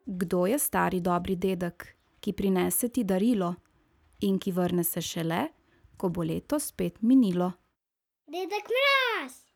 Kdo je stari dobri dedek, ki prinese ti darilo in ki vrne se šele, ko bo leto spet minilo? Dedek Mraz!